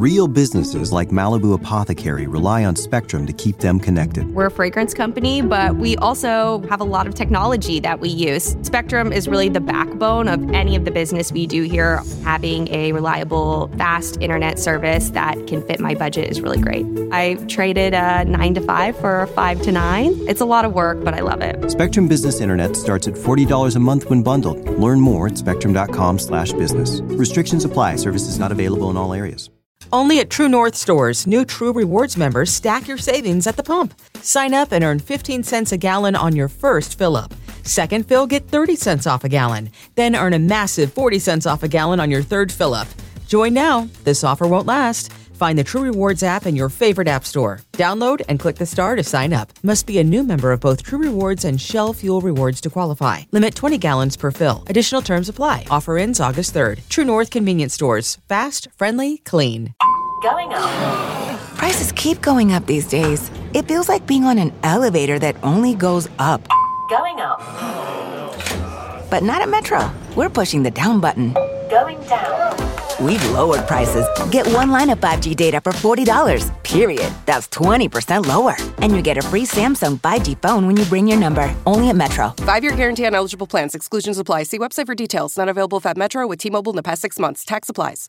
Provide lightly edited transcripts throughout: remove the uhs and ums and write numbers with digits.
Real businesses like Malibu Apothecary rely on Spectrum to keep them connected. We're a fragrance company, but we also have a lot of technology that we use. Spectrum is really the backbone of any of the business we do here. Having a reliable, fast internet service that can fit my budget is really great. I traded a 9 to 5 for a 5 to 9. It's a lot of work, but I love it. Spectrum Business Internet starts at $40 a month when bundled. Learn more at spectrum.com/business. Restrictions apply. Services not available in all areas. Only at True North stores, new True Rewards members stack your savings at the pump. Sign up and earn 15 cents a gallon on your first fill-up. Second fill, get 30 cents off a gallon. Then earn a massive 40 cents off a gallon on your third fill-up. Join now. This offer won't last. Find the True Rewards app in your favorite app store. Download and click the star to sign up. Must be a new member of both True Rewards and Shell Fuel Rewards to qualify. Limit 20 gallons per fill. Additional terms apply. Offer ends August 3rd. True North Convenience Stores. Fast, friendly, clean. Going up. Prices keep going up these days. It feels like being on an elevator that only goes up. Going up. But not at Metro. We're pushing the down button. Going down. We've lowered prices. Get one line of 5G data for $40, period. That's 20% lower. And you get a free Samsung 5G phone when you bring your number. Only at Metro. 5-year guarantee on eligible plans. Exclusions apply. See website for details. Not available at Metro with T-Mobile in the past 6 months. Tax applies.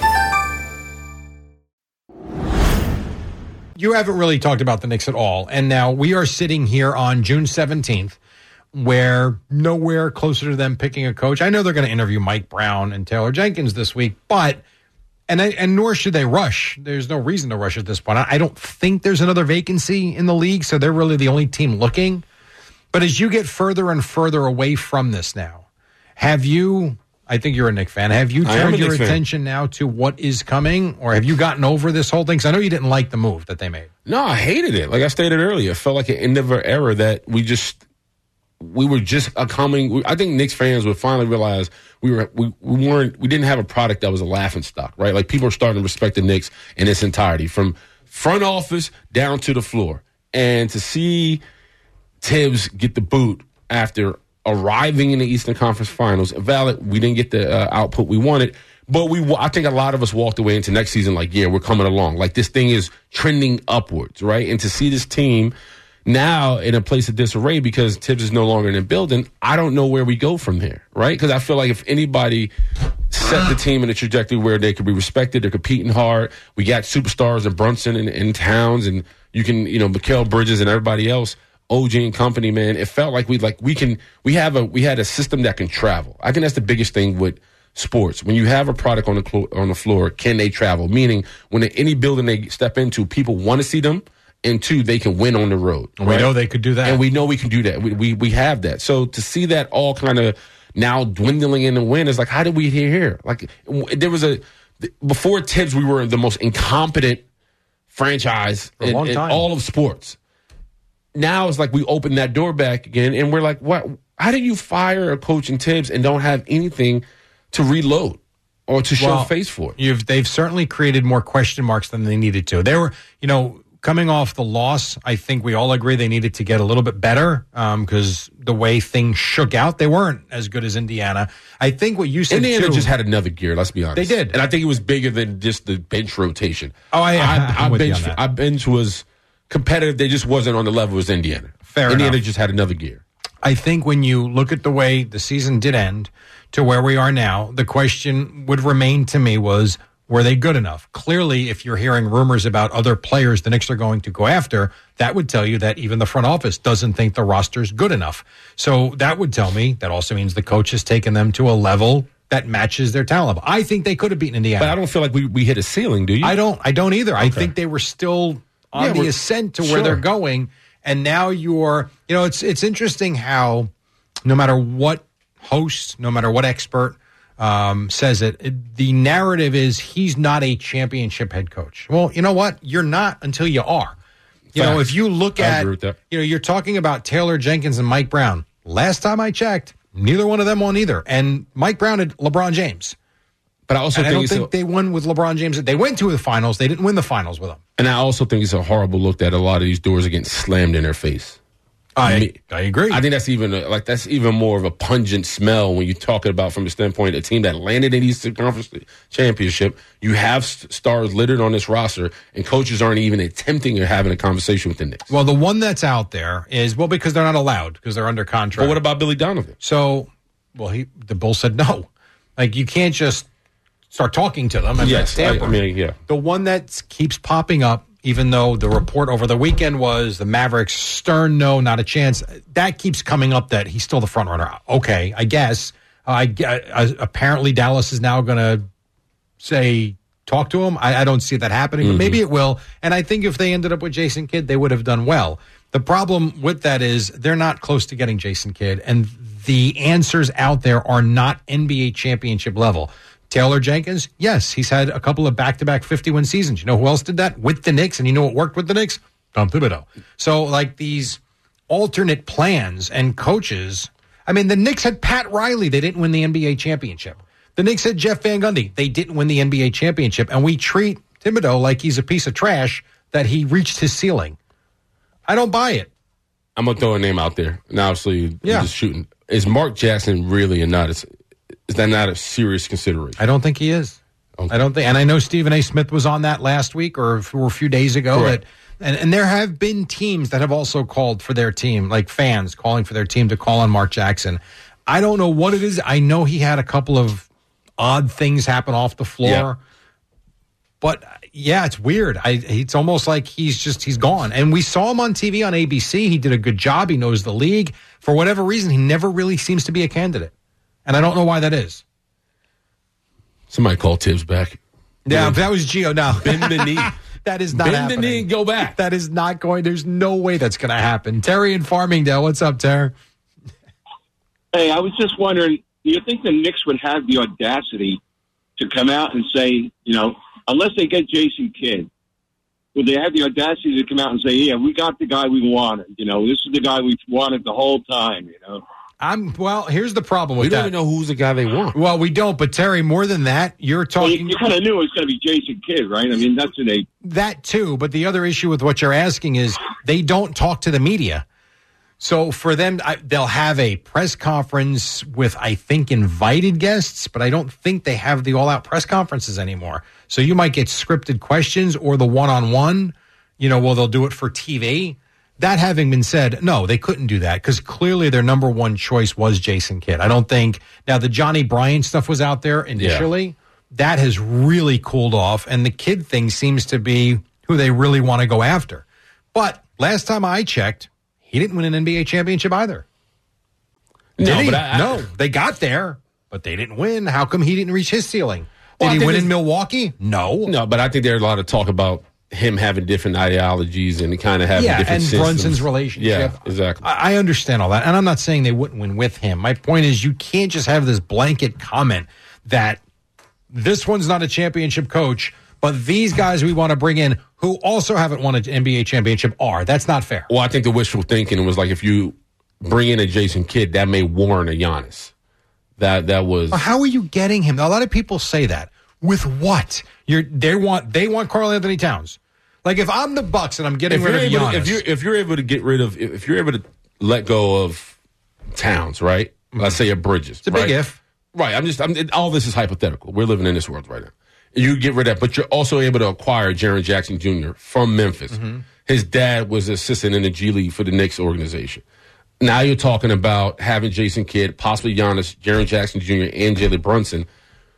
You haven't really talked about the Knicks at all. And now we are sitting here on June 17th, where nowhere closer to them picking a coach. I know they're going to interview Mike Brown and Taylor Jenkins this week, but and nor should they rush. There's no reason to rush at this point. I don't think there's another vacancy in the league, so they're really the only team looking. But as you get further and further away from this now, have you, I think you're a Knicks fan, have you turned your attention now to what is coming, or have you gotten over this whole thing? Because I know you didn't like the move that they made. No, I hated it. Like I stated earlier, it felt like an end of an era that we were just coming. I think Knicks fans would finally realize we didn't have a product that was a laughing stock, right? Like people are starting to respect the Knicks in its entirety, from front office down to the floor. And to see Tibbs get the boot after arriving in the Eastern Conference Finals, we didn't get the output we wanted, but I think a lot of us walked away into next season like, yeah, we're coming along. Like this thing is trending upwards, right? And to see this team now in a place of disarray because Tibbs is no longer in the building, I don't know where we go from here, right? Because I feel like if anybody set the team in a trajectory where they could be respected, they're competing hard, we got superstars in Brunson and Towns, and you can, Mikal Bridges and everybody else, OG and company, man. It felt like we had a system that can travel. I think that's the biggest thing with sports. When you have a product on the floor, can they travel? Meaning, when in any building they step into, people want to see them. And two, they can win on the road. Right? We know they could do that. And we know we can do that. We have that. So to see that all kind of now dwindling in the wind is like, how did we get here? Like, there was before Tibbs, we were the most incompetent franchise in all of sports. Now it's like we opened that door back again, and we're like, what? How do you fire a coach in Tibbs and don't have anything to reload or to show face for it? They've certainly created more question marks than they needed to. They were, coming off the loss, I think we all agree they needed to get a little bit better because the way things shook out, they weren't as good as Indiana. I think what you said, Indiana just had another gear, let's be honest. They did. And I think it was bigger than just the bench rotation. Our bench was competitive. They just wasn't on the level as Indiana. Indiana just had another gear. I think when you look at the way the season did end to where we are now, the question would remain to me was, were they good enough? Clearly, if you're hearing rumors about other players the Knicks are going to go after, that would tell you that even the front office doesn't think the roster's good enough. So that would tell me that also means the coach has taken them to a level that matches their talent level. I think they could have beaten Indiana. But I don't feel like we hit a ceiling, do you? I don't either. Okay. I think they were still on the ascent to where they're going. And now it's interesting how no matter what host, no matter what expert says it, the narrative is he's not a championship head coach. Well, you know what? You're not until you are. If you look at, you're talking about Taylor Jenkins and Mike Brown. Last time I checked, neither one of them won either. And Mike Brown had LeBron James. But I don't think they won with LeBron James. They went to the finals. They didn't win the finals with him. And I also think it's a horrible look that a lot of these doors are getting slammed in their face. I agree. I think that's even more of a pungent smell when you're talking about from a standpoint a team that landed in the Eastern Conference Championship. You have stars littered on this roster, and coaches aren't even attempting or having a conversation with the Knicks. Well, the one that's out there is because they're not allowed because they're under contract. But what about Billy Donovan? So, the Bulls said no. Like, you can't just start talking to them. Yes, yeah. The one that keeps popping up, even though the report over the weekend was the Mavericks stern no, not a chance, that keeps coming up that he's still the front runner. Okay, I guess. Apparently Dallas is now going to say talk to him. I don't see that happening, but maybe it will. And I think if they ended up with Jason Kidd, they would have done well. The problem with that is they're not close to getting Jason Kidd, and the answers out there are not NBA championship level. Taylor Jenkins, yes, he's had a couple of back-to-back 51 seasons. You know who else did that? With the Knicks, and you know what worked with the Knicks? Tom Thibodeau. So, like, these alternate plans and coaches, I mean, the Knicks had Pat Riley. They didn't win the NBA championship. The Knicks had Jeff Van Gundy. They didn't win the NBA championship. And we treat Thibodeau like he's a piece of trash that he reached his ceiling. I don't buy it. I'm going to throw a name out there. Now, obviously, you're just shooting. Is Mark Jackson really is that not a serious consideration? I don't think he is. Okay. I don't think, and I know Stephen A. Smith was on that last week or a few days ago. Correct. And there have been teams that have also called for their team, like fans calling for their team to call on Mark Jackson. I don't know what it is. I know he had a couple of odd things happen off the floor. Yeah. But, yeah, it's weird. It's almost like he's gone. And we saw him on TV on ABC. He did a good job. He knows the league. For whatever reason, he never really seems to be a candidate. And I don't know why that is. Somebody call Tibbs back. Yeah, that was Gio. No. Bend the knee. That is not happening. Bend the knee and go back. That is not going. There's no way that's going to happen. Terry in Farmingdale. What's up, Terry? Hey, I was just wondering, do you think the Knicks would have the audacity to come out and say, unless they get Jason Kidd, would they have the audacity to come out and say, yeah, we got the guy we wanted. This is the guy we wanted the whole time, Here's the problem with that. We don't even know who's the guy they want. Well, we don't, but Terry, more than that, you're talking... Well, you kind of knew it was going to be Jason Kidd, right? I mean, that's an A. That too, but the other issue with what you're asking is they don't talk to the media. So for them, they'll have a press conference with, I think, invited guests, but I don't think they have the all-out press conferences anymore. So you might get scripted questions or the one-on-one, they'll do it for TV. That having been said, no, they couldn't do that because clearly their number one choice was Jason Kidd. I don't think now the Johnny Bryant stuff was out there initially. Yeah. That has really cooled off, and the Kidd thing seems to be who they really want to go after. But last time I checked, he didn't win an NBA championship either. Did he? No, they got there, but they didn't win. How come he didn't reach his ceiling? Did he win in Milwaukee? No, but I think there's a lot of talk about him having different ideologies and kind of having different systems. Brunson's relationship. Yeah, exactly. I understand all that, and I'm not saying they wouldn't win with him. My point is you can't just have this blanket comment that this one's not a championship coach, but these guys we want to bring in who also haven't won an NBA championship are. That's not fair. Well, I think the wishful thinking was like if you bring in a Jason Kidd, that may warrant a Giannis. That was... How are you getting him? A lot of people say that. With what? They want Karl Anthony Towns. Like if I'm the Bucks and I'm getting rid of Giannis. If you're able to let go of Towns, right? Mm-hmm. Let's say a Bridges. It's a big if. Right. All this is hypothetical. We're living in this world right now. You get rid of that, but you're also able to acquire Jaren Jackson Jr. from Memphis. Mm-hmm. His dad was assistant in the G League for the Knicks organization. Now you're talking about having Jason Kidd, possibly Giannis, Jaren Jackson Jr., and Jalen Brunson.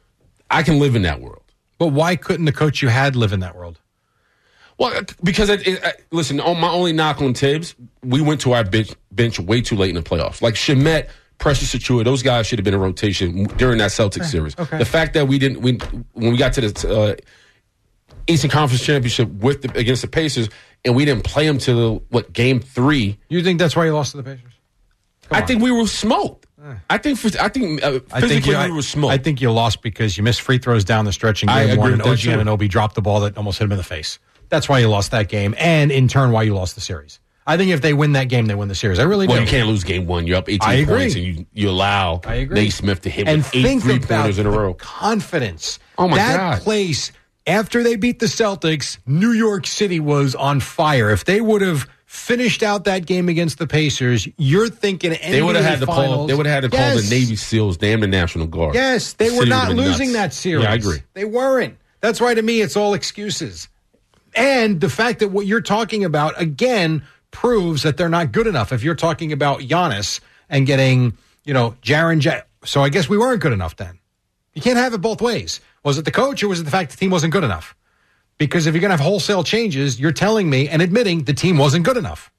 I can live in that world. But why couldn't the coach you had live in that world? Well, because, listen, on my only knock on Tibbs, we went to our bench way too late in the playoffs. Like Shamet, Precious Achiuwa, those guys should have been in rotation during that Celtics series. Okay. The fact that when we got to the Eastern Conference Championship against the Pacers, and we didn't play them till, game 3. You think that's why you lost to the Pacers? I think we were smoked. I think physically we were smoked. I think you lost because you missed free throws down the stretch in game 1, and OG Anunoby dropped the ball that almost hit him in the face. That's why you lost that game, and in turn, why you lost the series. I think if they win that game, they win the series. I really do. Well, you can't lose game 1. You're up 18 points, and you allow Naismith to hit with 8 3-pointers in a row. Confidence. Oh, my God. That place, after they beat the Celtics, New York City was on fire. If they would have finished out that game against the Pacers, you're thinking they would have had to call. They would have had to call Yes. the Navy SEALs, damn the National Guard. Yes, they were City not would've been losing nuts. that series. Yeah, I agree. They weren't. That's why to me it's all excuses. And the fact that what you're talking about, again, proves that they're not good enough. If you're talking about Giannis and getting, Jaren Jackson. So I guess we weren't good enough then. You can't have it both ways. Was it the coach or was it the fact the team wasn't good enough? Because if you're going to have wholesale changes, you're telling me and admitting the team wasn't good enough.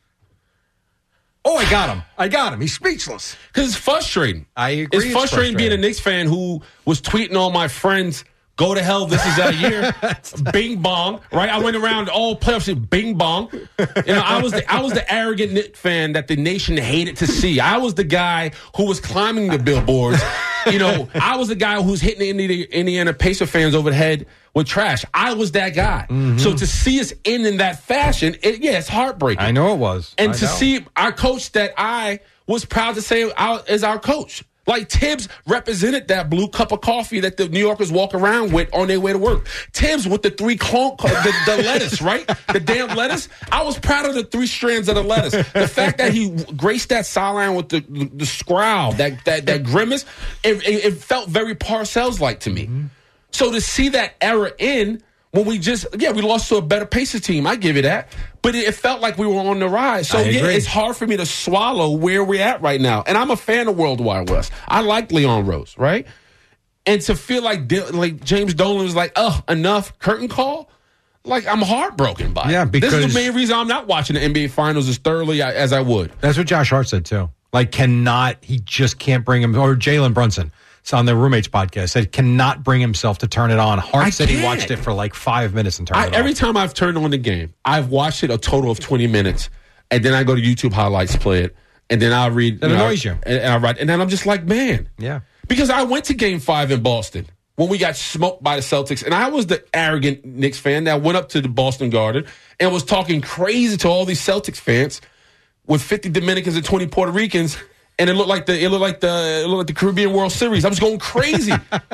Oh, I got him. He's speechless. Because it's frustrating. I agree. It's frustrating being a Knicks fan who was tweeting all my friends, go to hell, this is our year. Bing bong, right? I went around all playoffs, bing bong. I was the arrogant Knicks fan that the nation hated to see. I was the guy who was climbing the billboards. I was the guy who's hitting the Indiana Pacer fans over the head with trash. I was that guy. Mm-hmm. So to see us end in that fashion, it's heartbreaking. I know it was. And to see our coach that I was proud to say is our coach. Like Tibbs represented that blue cup of coffee that the New Yorkers walk around with on their way to work. Tibbs with the three the lettuce, right? The damn lettuce. I was proud of the 3 strands of the lettuce. The fact that he graced that sideline with the scowl, that grimace, it felt very Parcells-like to me. Mm-hmm. So to see that era in when we lost to a better Pacers team. I give you that. But it felt like we were on the rise. So, it's hard for me to swallow where we're at right now. And I'm a fan of World Wide West. I like Leon Rose, right? And to feel like James Dolan was like, enough, curtain call? Like, I'm heartbroken by it. Yeah, because this is the main reason I'm not watching the NBA Finals as thoroughly as I would. That's what Josh Hart said, too. Like, he just can't bring him, or Jalen Brunson. On the Roommates podcast, said cannot bring himself to turn it on. Hart said he watched it for like 5 minutes and turned it on. Every time I've turned on the game, I've watched it a total of 20 minutes, and then I go to YouTube highlights, play it, and then I'll read. That annoys you. And I write, and then I'm just like, man. Yeah. Because I went to Game 5 in Boston when we got smoked by the Celtics, and I was the arrogant Knicks fan that went up to the Boston Garden and was talking crazy to all these Celtics fans with 50 Dominicans and 20 Puerto Ricans. And it looked like the Caribbean World Series. I was going crazy.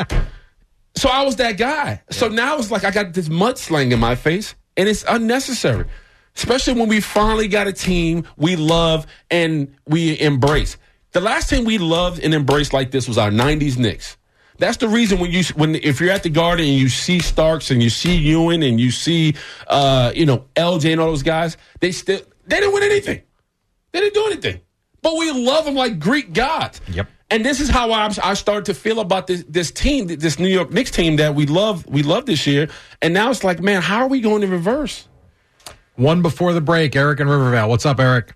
So I was that guy. So now it's like I got this mudsling in my face, and it's unnecessary. Especially when we finally got a team we love and we embrace. The last team we loved and embraced like this was our 90s Knicks. That's the reason if you're at the Garden and you see Starks and you see Ewing and you see LJ and all those guys, they didn't win anything. They didn't do anything. But we love them like Greek gods. Yep. And this is how I started to feel about this team, this New York Knicks team that we love this year. And now it's like, man, how are we going to reverse? One before the break, Eric in Rivervale. What's up, Eric?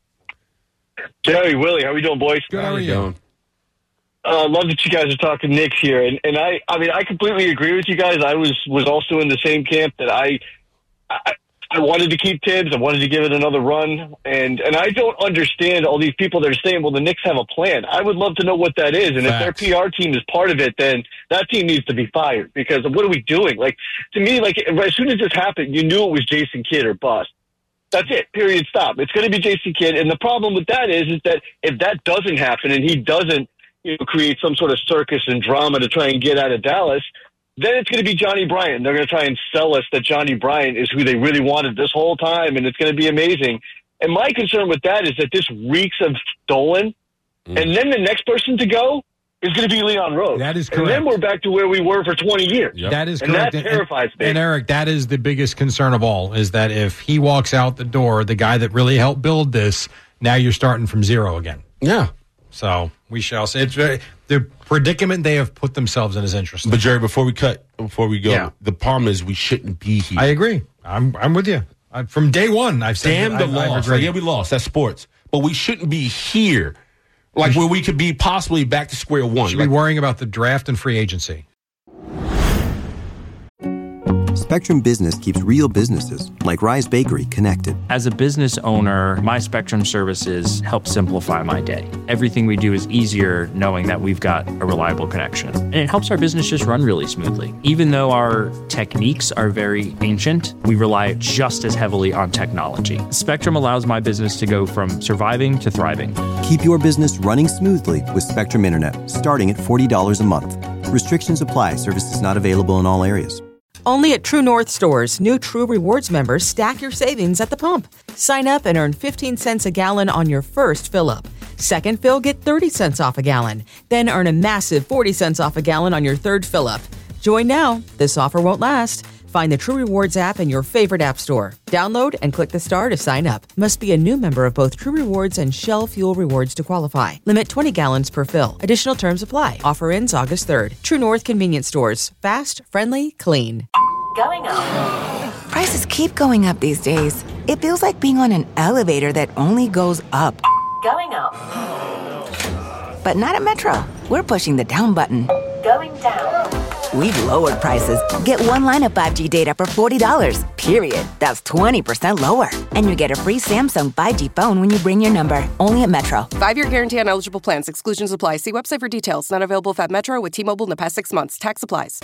Jerry, Willie, how we doing, boys? Good, how are you? Love that you guys are talking Knicks here. And I completely agree with you guys. I was also in the same camp that I wanted to keep Tibbs. I wanted to give it another run. And I don't understand all these people that are saying, well, the Knicks have a plan. I would love to know what that is. And Facts. If their PR team is part of it, then that team needs to be fired. Because what are we doing? Like, to me, like, as soon as this happened, you knew it was Jason Kidd or bust. That's it. Period. Stop. It's going to be Jason Kidd. And the problem with that is that if that doesn't happen and he doesn't create some sort of circus and drama to try and get out of Dallas, then it's going to be Johnny Bryant. They're going to try and sell us that Johnny Bryant is who they really wanted this whole time, and it's going to be amazing. And my concern with that is that this reeks of Dolan, and then the next person to go is going to be Leon Rose. That is correct. And then we're back to where we were for 20 years. Yep. That is correct. And that terrifies me. And Eric, that is the biggest concern of all, is that if he walks out the door, the guy that really helped build this, now you're starting from zero again. Yeah. So we shall see. It's the predicament they have put themselves in is interesting. But Jerry, before we go, the problem is we shouldn't be here. I agree. I'm with you. From day one, I've said damn the loss. Like, we lost. That's sports. But we shouldn't be here, like where we could be possibly back to square one. Should be worrying about the draft and free agency. Spectrum Business keeps real businesses, like Rise Bakery, connected. As a business owner, my Spectrum services help simplify my day. Everything we do is easier knowing that we've got a reliable connection. And it helps our business just run really smoothly. Even though our techniques are very ancient, we rely just as heavily on technology. Spectrum allows my business to go from surviving to thriving. Keep your business running smoothly with Spectrum Internet, starting at $40 a month. Restrictions apply. Services not available in all areas. Only at True North stores, new True Rewards members stack your savings at the pump. Sign up and earn 15 cents a gallon on your first fill-up. Second fill, get 30 cents off a gallon. Then earn a massive 40 cents off a gallon on your third fill-up. Join now. This offer won't last. Find the True Rewards app in your favorite app store. Download and click the star to sign up. Must be a new member of both True Rewards and Shell Fuel Rewards to qualify. Limit 20 gallons per fill. Additional terms apply. Offer ends August 3rd. True North Convenience Stores. Fast, friendly, clean. Going up. Prices keep going up these days. It feels like being on an elevator that only goes up. Going up. But not at Metro. We're pushing the down button. Going down. We've lowered prices. Get one line of 5G data for $40, period. That's 20% lower. And you get a free Samsung 5G phone when you bring your number. Only at Metro. 5-year guarantee on eligible plans. Exclusions apply. See website for details. Not available at Metro with T-Mobile in the past 6 months. Tax applies.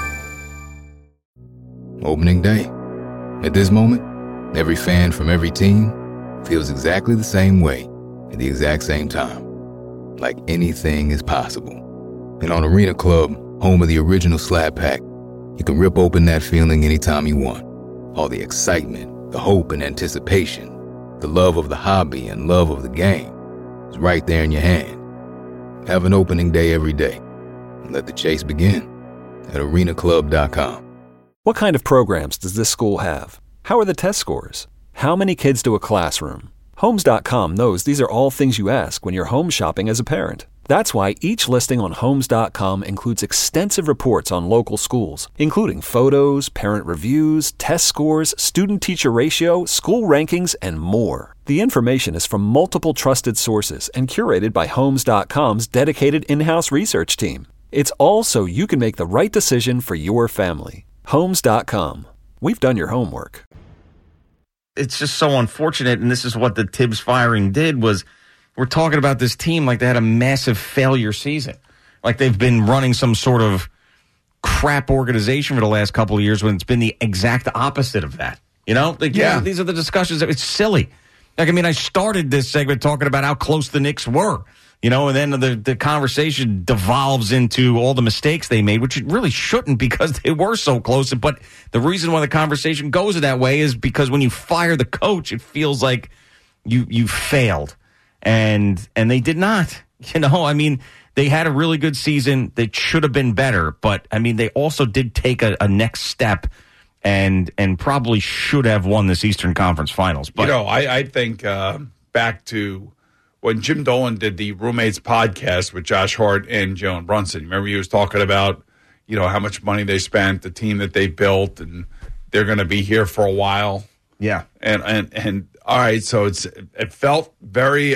Opening day. At this moment, every fan from every team feels exactly the same way at the exact same time. Like anything is possible. And on Arena Club, home of the original Slab Pack, you can rip open that feeling anytime you want. All the excitement, the hope and anticipation, the love of the hobby and love of the game is right there in your hand. Have an opening day every day and let the chase begin at arenaclub.com. What kind of programs does this school have? How are the test scores? How many kids do a classroom? Homes.com knows these are all things you ask when you're home shopping as a parent. That's why each listing on Homes.com includes extensive reports on local schools, including photos, parent reviews, test scores, student-teacher ratio, school rankings, and more. The information is from multiple trusted sources and curated by Homes.com's dedicated in-house research team. It's all so you can make the right decision for your family. Homes.com. We've done your homework. It's just so unfortunate, and this is what the Tibbs firing did, was we're talking about this team like they had a massive failure season. Like they've been running some sort of crap organization for the last couple of years when it's been the exact opposite of that. You know? Like, yeah. These are the discussions. It's silly. Like, I mean, I started this segment talking about how close the Knicks were. You know, and then the conversation devolves into all the mistakes they made, which it really shouldn't because they were so close. But the reason why the conversation goes that way is because when you fire the coach, it feels like you failed. And they did not. You know, I mean, they had a really good season. They should have been better. But, I mean, they also did take a next step and probably should have won this Eastern Conference Finals. But, you know, I think back to when Jim Dolan did the Roommates podcast with Josh Hart and Jalen Brunson. Remember he was talking about, you know, how much money they spent, the team that they built, and they're going to be here for a while. Yeah. And all right, so it felt very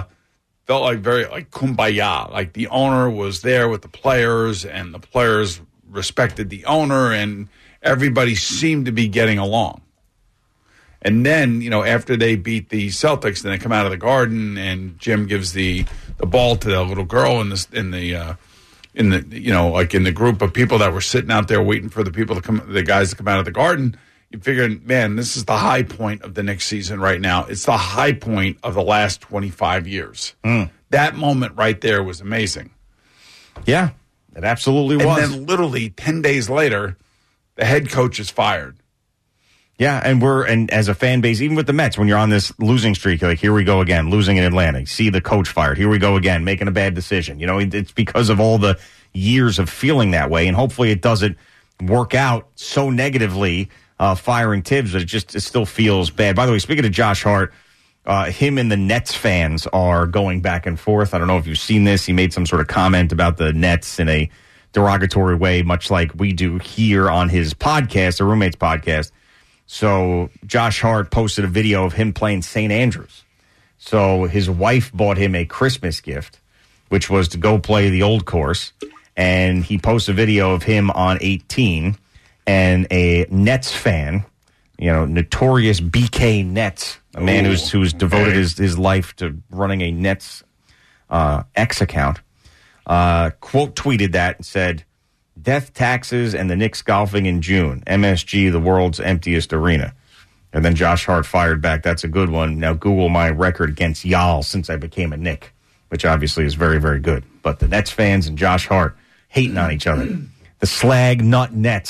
very kumbaya. Like the owner was there with the players and the players respected the owner and everybody seemed to be getting along. And then, you know, after they beat the Celtics, then they come out of the Garden and Jim gives the ball to the little girl in the you know, like in the group of people that were sitting out there waiting for the guys to come out of the Garden. You figure, man, this is the high point of the next season right now. It's the high point of the last 25 years. That moment right there was amazing. Yeah, it absolutely was. And then literally 10 days later, the head coach is fired. Yeah, and as a fan base, even with the Mets, when you're on this losing streak, you're like, here we go again, losing in Atlanta. You see the coach fired. Here we go again, making a bad decision. You know, it's because of all the years of feeling that way, and hopefully it doesn't work out so negatively, firing Tibbs, but it still feels bad. By the way, speaking of Josh Hart, him and the Nets fans are going back and forth. I don't know if you've seen this. He made some sort of comment about the Nets in a derogatory way, much like we do here on his podcast, the Roommates podcast. So Josh Hart posted a video of him playing St. Andrews. So his wife bought him a Christmas gift, which was to go play the old course. And he posted a video of him on 18 and a Nets fan, you know, notorious BK Nets, a man who's devoted his life to running a Nets X account, quote tweeted that and said, "Death, taxes, and the Knicks golfing in June. MSG, the world's emptiest arena." And then Josh Hart fired back, "That's a good one. Now Google my record against y'all since I became a Knick," which obviously is very, very good. But the Nets fans and Josh Hart hating on each other. The slag nut Nets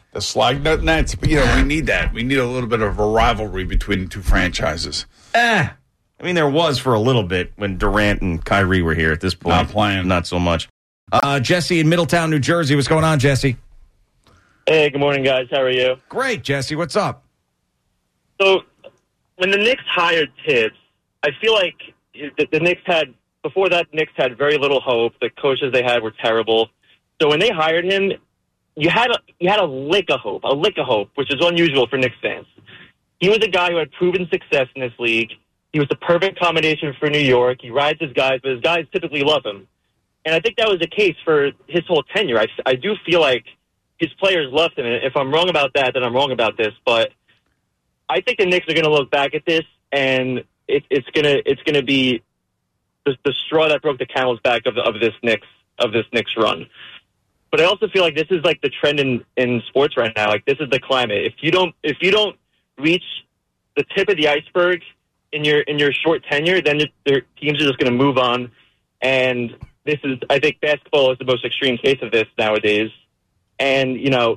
The slag nut Nets. But, we need that. We need a little bit of a rivalry between the two franchises. I mean, there was for a little bit when Durant and Kyrie were here. At this point, Not playing. Not so much. Jesse in Middletown, New Jersey. What's going on, Jesse? Hey, good morning, guys. How are you? Great, Jesse. What's up? So, when the Knicks hired Tibbs, I feel like the Knicks had, before that, the Knicks had very little hope. The coaches they had were terrible. So when they hired him, you had a lick of hope, which is unusual for Knicks fans. He was a guy who had proven success in this league. He was the perfect combination for New York. He rides his guys, but his guys typically love him. And I think that was the case for his whole tenure. I do feel like his players loved him. And if I'm wrong about that, then I'm wrong about this. But I think the Knicks are going to look back at this, and it's gonna be the straw that broke the camel's back of this Knicks run. But I also feel like this is like the trend in sports right now. Like, this is the climate. If you don't reach the tip of the iceberg in your short tenure, then their teams are just going to move on. And I think basketball is the most extreme case of this nowadays. And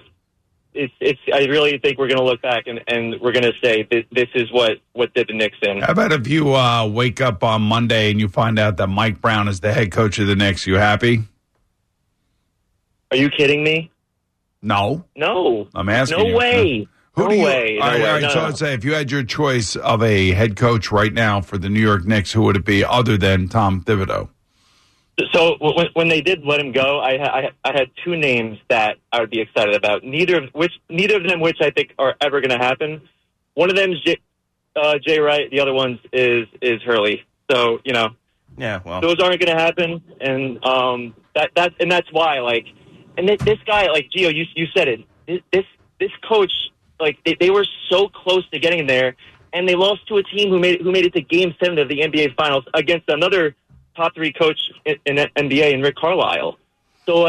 I really think we're going to look back and we're going to say this is what did the Knicks in. How about if you wake up on Monday and you find out that Mike Brown is the head coach of the Knicks? You happy? Are you kidding me? No. I'm asking you. No way. All right. No. So let's say if you had your choice of a head coach right now for the New York Knicks, who would it be other than Tom Thibodeau? So when they did let him go, I had two names that I would be excited about. Neither of them which I think are ever going to happen. One of them is Jay Wright. The other one is Hurley. So yeah, well, those aren't going to happen, and that's why and this guy, like Gio, you said it. This coach, like they were so close to getting there, and they lost to a team who made it to Game 7 of the NBA Finals against another top 3 coach in the NBA, and Rick Carlisle. So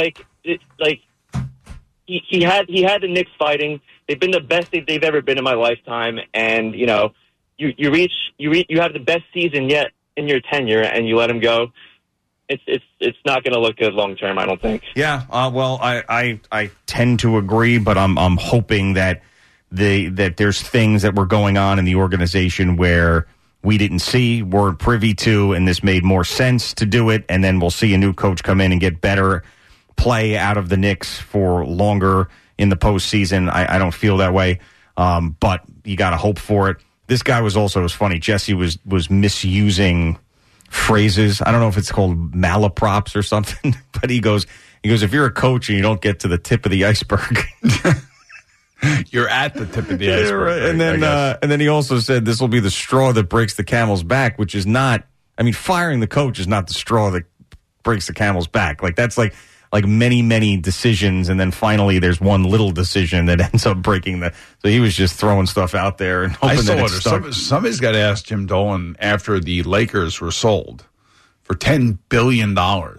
he had the Knicks fighting. They've been the best they've ever been in my lifetime, and you have the best season yet in your tenure, and you let him go. It's not going to look good long term, I don't think. Yeah, well, I tend to agree, but I'm hoping that there's things that were going on in the organization where we didn't see, weren't privy to, and this made more sense to do it, and then we'll see a new coach come in and get better play out of the Knicks for longer in the postseason. I don't feel that way, but you got to hope for it. This guy was funny. Jesse was misusing phrases. I don't know if it's called malaprops or something, but he goes, if you're a coach and you don't get to the tip of the iceberg, you're at the tip of the iceberg. Right? And then he also said this will be the straw that breaks the camel's back, which is not. I mean, firing the coach is not the straw that breaks the camel's back. Like that's like many decisions, and then finally there's one little decision that ends up breaking the. So he was just throwing stuff out there and hoping that it stuck. Somebody's got to ask Jim Dolan after the Lakers were sold for $10 billion.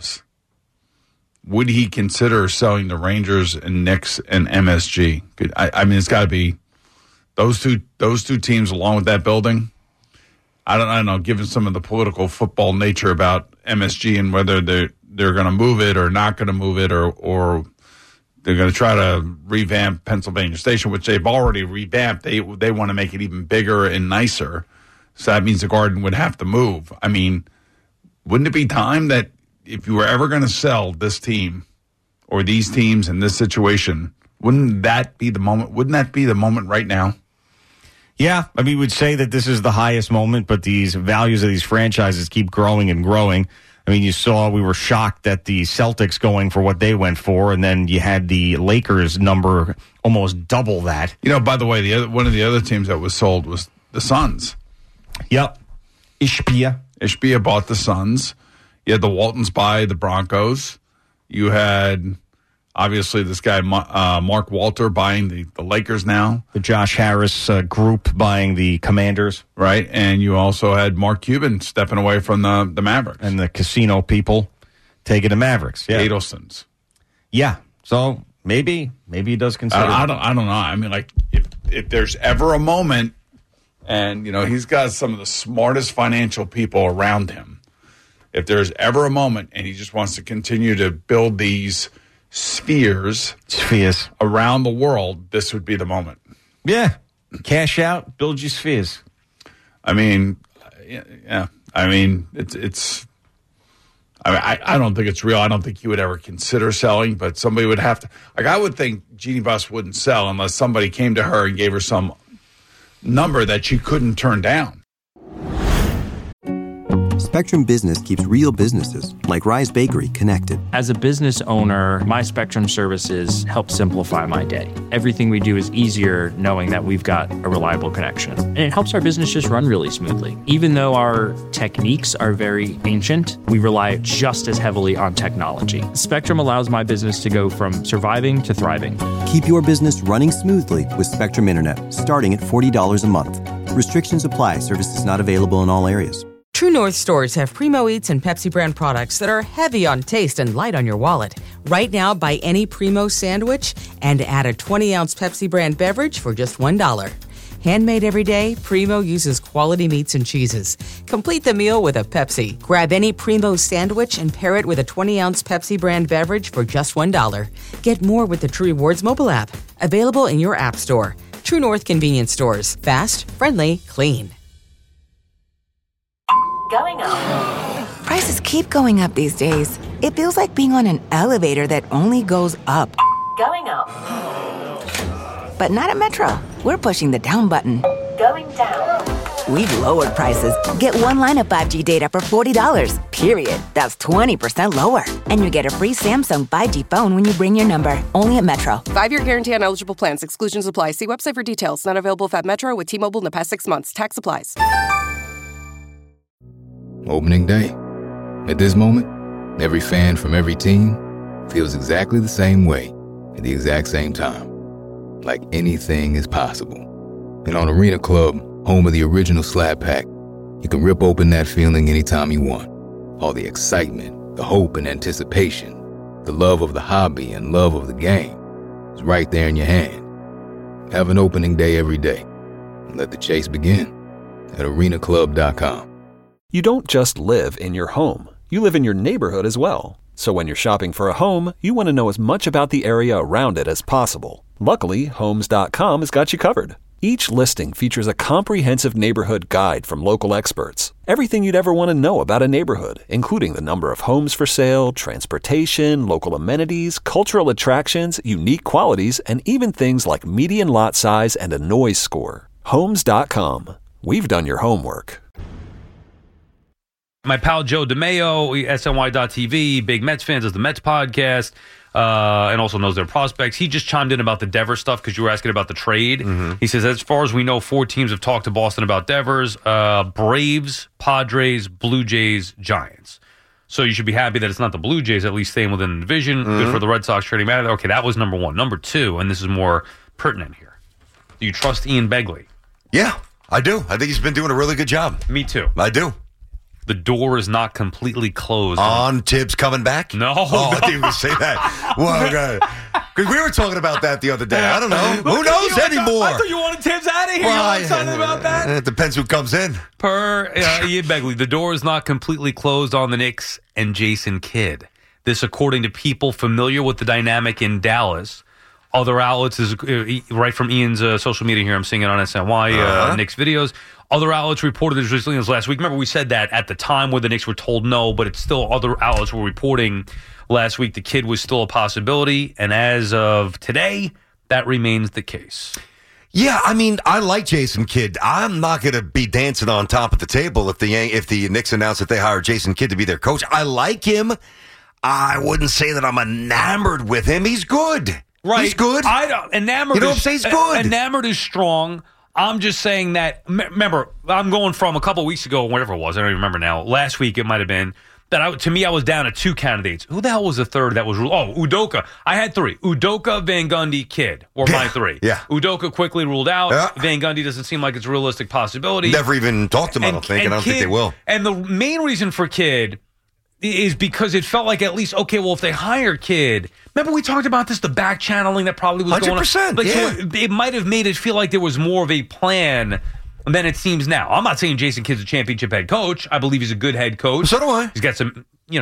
Would he consider selling the Rangers and Knicks and MSG? I mean, it's got to be those two teams along with that building. I don't know. Given some of the political football nature about MSG and whether they're going to move it or not going to move it, or they're going to try to revamp Pennsylvania Station, which they've already revamped. They want to make it even bigger and nicer. So that means the Garden would have to move. I mean, wouldn't it be time that if you were ever going to sell this team or these teams in this situation, wouldn't that be the moment? Wouldn't that be the moment right now? Yeah, I mean, we would say that this is the highest moment, but these values of these franchises keep growing and growing. I mean, we were shocked at the Celtics going for what they went for, and then you had the Lakers number almost double that. By the way, one of the other teams that was sold was the Suns. Yep. Ishbia bought the Suns. You had the Waltons buy the Broncos. You had, obviously, this guy, Mark Walter, buying the Lakers now. The Josh Harris group buying the Commanders. Right, and you also had Mark Cuban stepping away from the Mavericks. And the casino people taking the Mavericks. Yeah. Adelsons. Yeah, so maybe he does consider I don't know. I mean, like, if there's ever a moment, and, he's got some of the smartest financial people around him. If there's ever a moment and he just wants to continue to build these spheres around the world, this would be the moment. Yeah. Cash out, build your spheres. I mean, yeah. I mean, it's. I don't think it's real. I don't think he would ever consider selling, but somebody would have to. Like, I would think Jeannie Buss wouldn't sell unless somebody came to her and gave her some number that she couldn't turn down. Spectrum Business keeps real businesses, like Rise Bakery, connected. As a business owner, my Spectrum services help simplify my day. Everything we do is easier knowing that we've got a reliable connection. And it helps our business just run really smoothly. Even though our techniques are very ancient, we rely just as heavily on technology. Spectrum allows my business to go from surviving to thriving. Keep your business running smoothly with Spectrum Internet, starting at $40 a month. Restrictions apply. Services not available in all areas. True North stores have Primo Eats and Pepsi brand products that are heavy on taste and light on your wallet. Right now, buy any Primo sandwich and add a 20-ounce Pepsi brand beverage for just $1. Handmade every day, Primo uses quality meats and cheeses. Complete the meal with a Pepsi. Grab any Primo sandwich and pair it with a 20-ounce Pepsi brand beverage for just $1. Get more with the True Rewards mobile app. Available in your app store. True North convenience stores. Fast, friendly, clean. Going up. Prices keep going up these days. It feels like being on an elevator that only goes up. Going up. But not at Metro. We're pushing the down button. Going down. We've lowered prices. Get one line of 5G data for $40, period. That's 20% lower. And you get a free Samsung 5G phone when you bring your number. Only at Metro. 5-year guarantee on eligible plans. Exclusions apply. See website for details. Not available at Metro with T-Mobile in the past 6 months. Tax applies. Opening day. At this moment, every fan from every team feels exactly the same way at the exact same time. Like anything is possible. And on Arena Club, home of the original Slab Pack, you can rip open that feeling anytime you want. All the excitement, the hope and anticipation, the love of the hobby and love of the game is right there in your hand. Have an opening day every day. And let the chase begin at arenaclub.com. You don't just live in your home. You live in your neighborhood as well. So when you're shopping for a home, you want to know as much about the area around it as possible. Luckily, Homes.com has got you covered. Each listing features a comprehensive neighborhood guide from local experts. Everything you'd ever want to know about a neighborhood, including the number of homes for sale, transportation, local amenities, cultural attractions, unique qualities, and even things like median lot size and a noise score. Homes.com. We've done your homework. My pal Joe DeMayo, SNY.TV, big Mets fans, does the Mets podcast, and also knows their prospects. He just chimed in about the Devers stuff because you were asking about the trade. Mm-hmm. He says, as far as we know, 4 teams have talked to Boston about Devers, Braves, Padres, Blue Jays, Giants. So you should be happy that it's not the Blue Jays, at least staying within the division. Mm-hmm. Good for the Red Sox trading matter. Okay, that was number 1. Number 2, and this is more pertinent here. Do you trust Ian Begley? Yeah, I do. I think he's been doing a really good job. Me too. I do. The door is not completely closed. On Tibbs coming back? No. Oh, no. I didn't even say that. Well, okay. Because we were talking about that the other day. I don't know. Who knows anymore? I thought you wanted Tibbs out of here. Well, you excited about that? It depends who comes in. Per Ian Begley, the door is not completely closed on the Knicks and Jason Kidd. This, according to people familiar with the dynamic in Dallas. Other outlets, is right from Ian's social media here. I'm seeing it on SNY, Knicks videos. Other outlets reported as recently as last week. Remember, we said that at the time where the Knicks were told no, but it's still other outlets were reporting last week the Kid was still a possibility. And as of today, that remains the case. Yeah, I mean, I like Jason Kidd. I'm not going to be dancing on top of the table if the Knicks announce that they hire Jason Kidd to be their coach. I like him. I wouldn't say that I'm enamored with him. He's good. Right. He's good. Enamored. You know what I'm saying? He's good. Enamored is strong. I'm just saying that, remember, I'm going from a couple weeks ago, whatever it was, I don't even remember now. Last week it might have been, that I was down to 2 candidates. Who the hell was the third that was, Udoka. I had 3. Udoka, Van Gundy, Kidd were my 3. Yeah. Udoka quickly ruled out. Yeah. Van Gundy doesn't seem like it's a realistic possibility. Never even talked to him, I don't think they will. And the main reason for Kidd is because it felt like at least, okay, well, if they hire Kidd, remember we talked about this, the back channeling that probably was 100%, going on. Like, yeah. So it might have made it feel like there was more of a plan than it seems now. I'm not saying Jason Kidd's a championship head coach. I believe he's a good head coach. So do I. He's got some,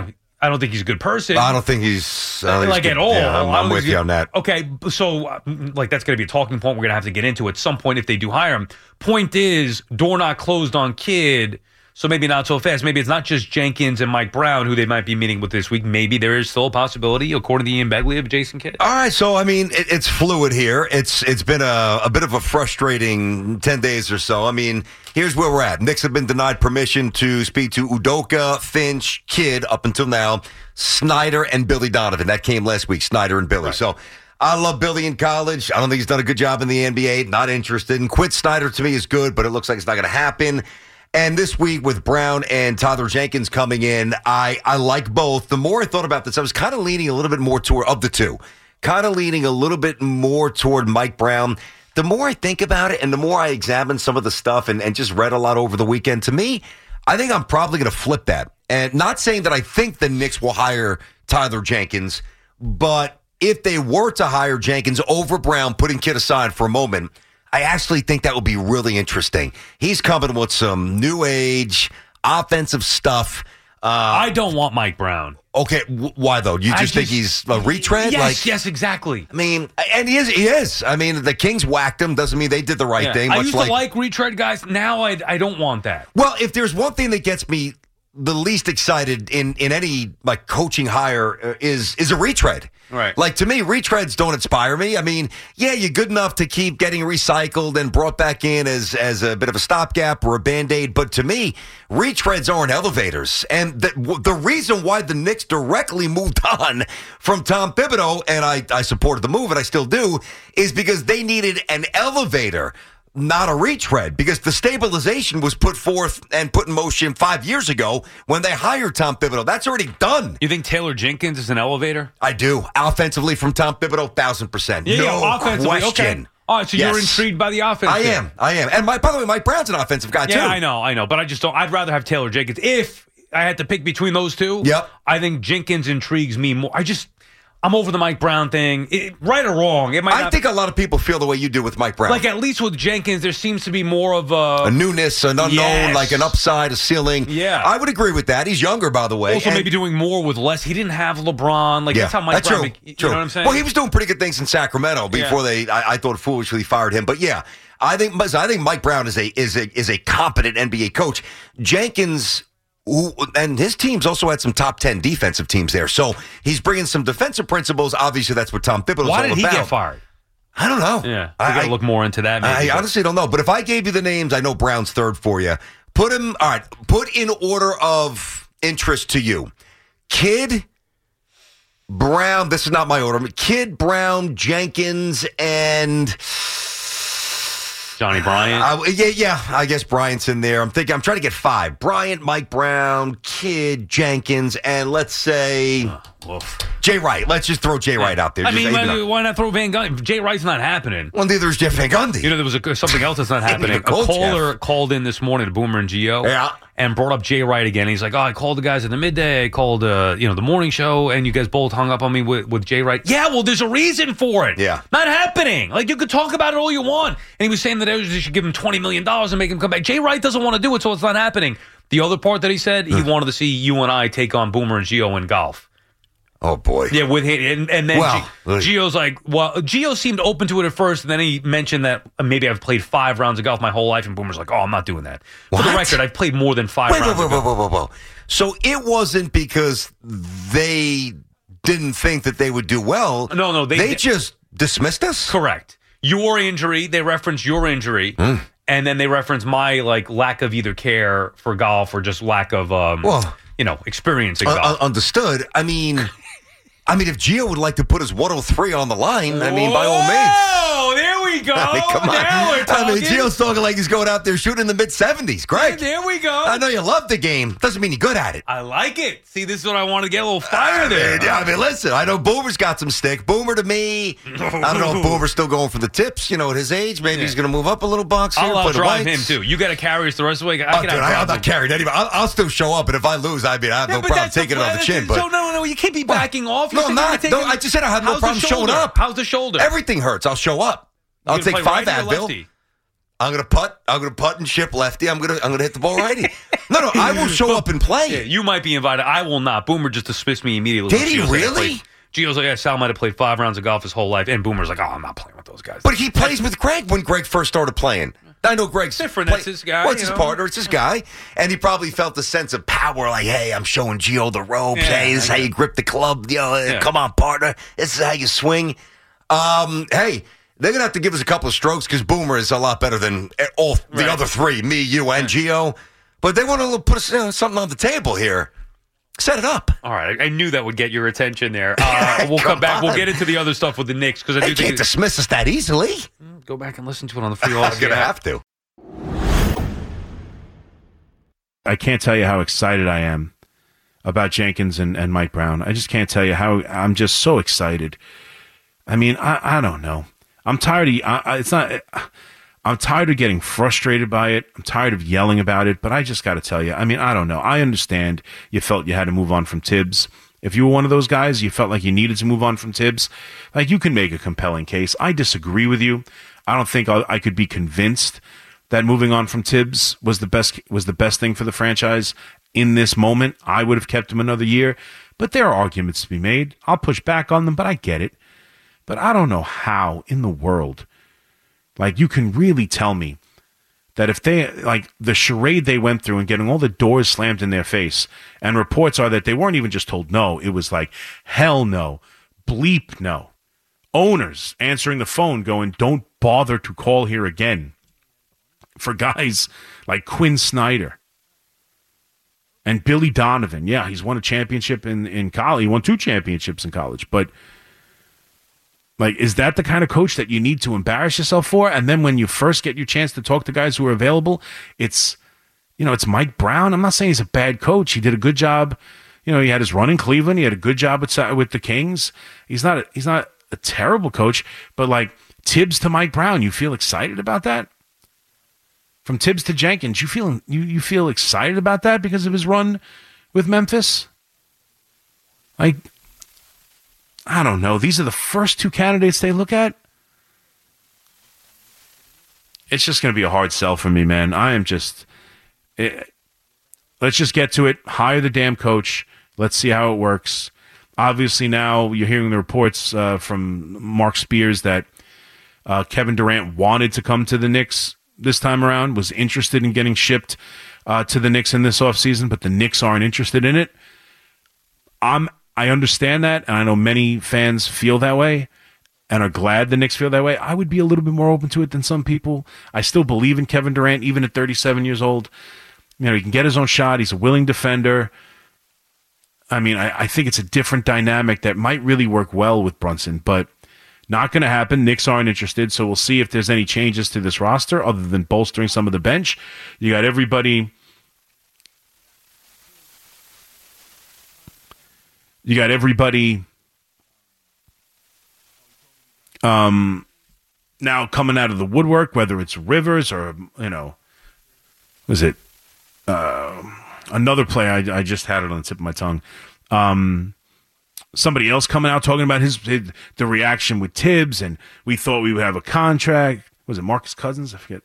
I don't think he's a good person. I don't think he's at all. Yeah, I'm with you on that. Okay, so that's going to be a talking point we're going to have to get into at some point if they do hire him. Point is, door not closed on Kidd, so maybe not so fast. Maybe it's not just Jenkins and Mike Brown who they might be meeting with this week. Maybe there is still a possibility, according to Ian Begley, of Jason Kidd. All right, so I mean, it's fluid here. It's been a bit of a frustrating 10 days or so. I mean, here's where we're at. Knicks have been denied permission to speak to Udoka, Finch, Kidd up until now, Snyder, and Billy Donovan. That came last week, Snyder and Billy. Right. So I love Billy in college. I don't think he's done a good job in the NBA. Not interested. And Quinn Snyder to me is good, but it looks like it's not going to happen. And this week with Brown and Tyler Jenkins coming in, I like both. The more I thought about this, I was kind of leaning a little bit more toward, of the two, kind of leaning a little bit more toward Mike Brown. The more I think about it and the more I examine some of the stuff and just read a lot over the weekend, to me, I think I'm probably going to flip that. And not saying that I think the Knicks will hire Tyler Jenkins, but if they were to hire Jenkins over Brown, putting Kidd aside for a moment, I actually think that would be really interesting. He's coming with some new age offensive stuff. I don't want Mike Brown. Okay, why though? You just think he's a retread? Yes, exactly. I mean, and he is. I mean, the Kings whacked him. Doesn't mean they did the right thing. I used to like retread guys. Now I don't want that. Well, if there's one thing that gets me the least excited in any like coaching hire is a retread. Right. Like, to me, retreads don't inspire me. I mean, yeah, you're good enough to keep getting recycled and brought back in as a bit of a stopgap or a Band-Aid. But to me, retreads aren't elevators. And the reason why the Knicks directly moved on from Tom Thibodeau, and I supported the move, and I still do, is because they needed an elevator, not a retread, because the stabilization was put forth and put in motion 5 years ago when they hired Tom Thibodeau. That's already done. You think Taylor Jenkins is an elevator? I do. Offensively from Tom Thibodeau, 1,000%. Yeah, offensively, question. Okay. All right, so you're intrigued by the offense. I am. And by the way, Mike Brown's an offensive guy, too. Yeah, I know. But I just don't. I'd rather have Taylor Jenkins. If I had to pick between those two, I think Jenkins intrigues me more. I'm over the Mike Brown thing, right or wrong. I think a lot of people feel the way you do with Mike Brown. Like, at least with Jenkins, there seems to be more of a newness, an unknown, like an upside, a ceiling. Yeah. I would agree with that. He's younger, by the way. Also, maybe doing more with less. He didn't have LeBron. Like, that's how Mike Brown... True. You know what I'm saying? Well, he was doing pretty good things in Sacramento before I thought foolishly fired him. But yeah, I think Mike Brown is a competent NBA coach. Jenkins... and his teams also had some top 10 defensive teams there. So he's bringing some defensive principles. Obviously, that's what Tom Thibodeau's all about. Why did he get fired? I don't know. Yeah, I got to look more into that. Maybe, I honestly don't know. But if I gave you the names, I know Brown's third for you. Put in order of interest to you. Kidd, Brown, this is not my order. Kidd, Brown, Jenkins, and... Johnny Bryant? I guess Bryant's in there. I'm trying to get 5. Bryant, Mike Brown, Kidd, Jenkins, and let's say Jay Wright. Let's just throw Jay Wright out there. Why not throw Van Gundy? Jay Wright's not happening. Well, neither is Jeff Van Gundy. You know, there was something else that's not happening. A caller called in this morning to Boomer and Gio and brought up Jay Wright again. He's like, I called the guys at the midday. I called the morning show, and you guys both hung up on me with Jay Wright. Yeah, well, there's a reason for it. Yeah. Not happening. Like, you could talk about it all you want. And he was saying that they should give him $20 million and make him come back. Jay Wright doesn't want to do it, so it's not happening. The other part that he said, he wanted to see you and I take on Boomer and Gio in golf. Oh, boy. Yeah, with him. And then Gio's like, Gio seemed open to it at first, and then he mentioned that maybe I've played 5 rounds of golf my whole life, and Boomer's like, I'm not doing that. For the record, I've played more than 5 rounds of golf. Whoa. So it wasn't because they didn't think that they would do well. No. They just dismissed us? Correct. Your injury, they referenced your injury, and then they referenced my lack of either care for golf or just lack of experience in golf. Understood. I mean, if Gio would like to put his 103 on the line, by all means. Oh, there we go. Come on. Now we're talking. Gio's talking like he's going out there shooting in the mid-70s. Great. Yeah, there we go. I know you love the game. Doesn't mean you're good at it. I like it. See, this is what I want to get a little fire there. Listen, I know Boomer's got some stick. Boomer to me, I don't know if Boomer's still going for the tips. At his age, maybe he's going to move up a little box here. I'll drive him, too. You got to carry us the rest of the way. I'm not carried anyway. I'll still show up, and if I lose, I have no problem taking it on the chin. So, no, you can't be backing off. No, I'm not. I just said I have no problem showing up. How's the shoulder? Everything hurts. I'll show up. I'll take 5 Advil. I'm gonna putt and ship lefty. I'm gonna hit the ball righty. No, I will show up and play. Yeah, you might be invited. I will not. Boomer just dismissed me immediately. Did he really? Gio's like, yeah, Sal might have played 5 rounds of golf his whole life. And Boomer's like, oh, I'm not playing with those guys. But he plays with Greg when Greg first started playing. I know Greg's different. That's his guy. Well, it's his partner. It's his guy. And he probably felt a sense of power like, hey, I'm showing Gio the ropes. Hey, this is how you grip the club. Come on, partner. This is how you swing. Hey, they're going to have to give us a couple of strokes because Boomer is a lot better than all the other three, me, you, and Gio. But they want to put something on the table here. Set it up. All right. I knew that would get your attention there. We'll come back. We'll get into the other stuff with the Knicks because I do think can't dismiss us that easily. Go back and listen to it on the free all. I'm going to have to. I can't tell you how excited I am about Jenkins and Mike Brown. I just can't tell you how I'm just so excited. I mean, I don't know. I'm tired of I'm tired of getting frustrated by it. I'm tired of yelling about it, but I just got to tell you, I mean, I don't know. I understand you felt you had to move on from Tibbs. If you were one of those guys, you felt like you needed to move on from Tibbs, like you can make a compelling case. I disagree with you. I don't think I could be convinced that moving on from Tibbs was the best thing for the franchise in this moment. I would have kept him another year, but there are arguments to be made. I'll push back on them, but I get it. But I don't know how in the world, like, you can really tell me that if they, like, the charade they went through and getting all the doors slammed in their face, and reports are that they weren't even just told no, it was like, hell no, bleep no. Owners answering the phone going, don't bother to call here again. For guys like Quinn Snyder and Billy Donovan. Yeah, he's won a championship in college. He won 2 championships in college, but like, is that the kind of coach that you need to embarrass yourself for? And then when you first get your chance to talk to guys who are available, it's Mike Brown. I'm not saying he's a bad coach. He did a good job. He had his run in Cleveland. He had a good job with the Kings. He's not a terrible coach, but like Tibbs to Mike Brown, you feel excited about that? From Tibbs to Jenkins, you feel excited about that because of his run with Memphis? Like, I don't know. These are the first 2 candidates they look at. It's just going to be a hard sell for me, man. Let's just get to it. Hire the damn coach. Let's see how it works. Obviously, now you're hearing the reports from Mark Spears that Kevin Durant wanted to come to the Knicks this time around, was interested in getting shipped to the Knicks in this offseason, but the Knicks aren't interested in it. I understand that, and I know many fans feel that way and are glad the Knicks feel that way. I would be a little bit more open to it than some people. I still believe in Kevin Durant, even at 37 years old. He can get his own shot. He's a willing defender. I mean, I think it's a different dynamic that might really work well with Brunson, but not going to happen. Knicks aren't interested, so we'll see if there's any changes to this roster other than bolstering some of the bench. You got everybody... now coming out of the woodwork, whether it's Rivers or, was it another play I just had it on the tip of my tongue. Somebody else coming out talking about the reaction with Tibbs, and we thought we would have a contract. Was it Marcus Cousins? I forget.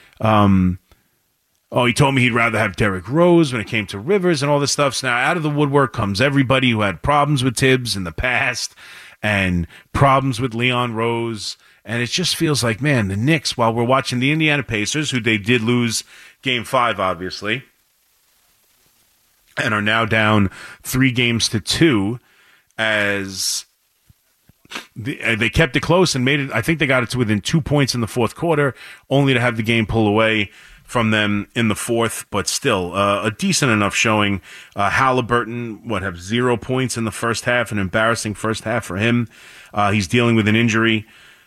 He told me he'd rather have Derrick Rose when it came to Rivers and all this stuff. So now out of the woodwork comes everybody who had problems with Tibbs in the past and problems with Leon Rose. And it just feels like, man, the Knicks, while we're watching the Indiana Pacers, who they did lose Game 5, obviously, and are now down 3-2 as they kept it close and made it. I think they got it to within 2 points in the fourth quarter, only to have the game pull away from them in the fourth, but still a decent enough showing. Halliburton, have 0 points in the first half, an embarrassing first half for him. He's dealing with an injury.